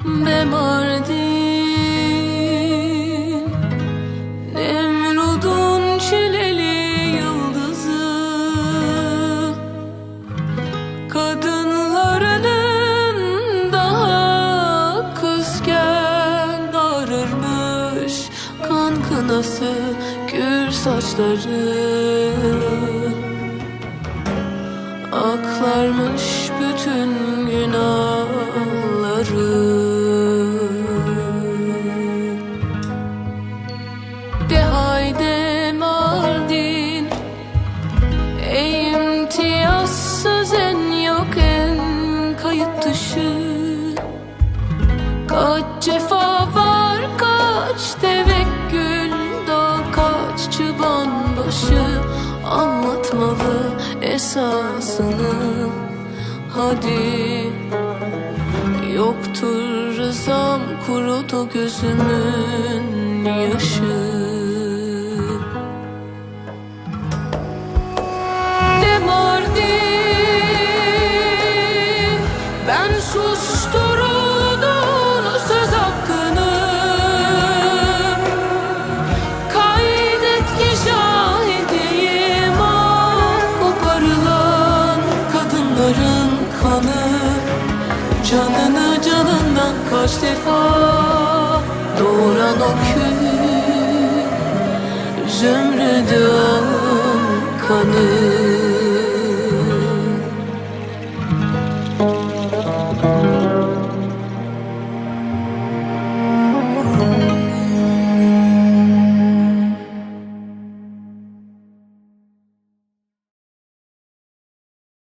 be Mardin, Nemrud'un çileli yıldızı, kadınlarının daha kızken ağrırmış kan kınası gür saçları, aklarmış bütün günahları. De haydi Mardin, ey imtiyazsız en yok en kayıt dışı. Kaç cefa var, kaç tevekkül da, kaç çıban başı anlatmalı esasını. Hadi, yoktur rızam, kurudu gözümün yaşı. De Mardin, ben susturuldum söz hakkını. Kaydet ki şahidiyim ah, koparılan kadınların kanı. Canını canından kaç defa doğuran o kül, zümrüdün kanı.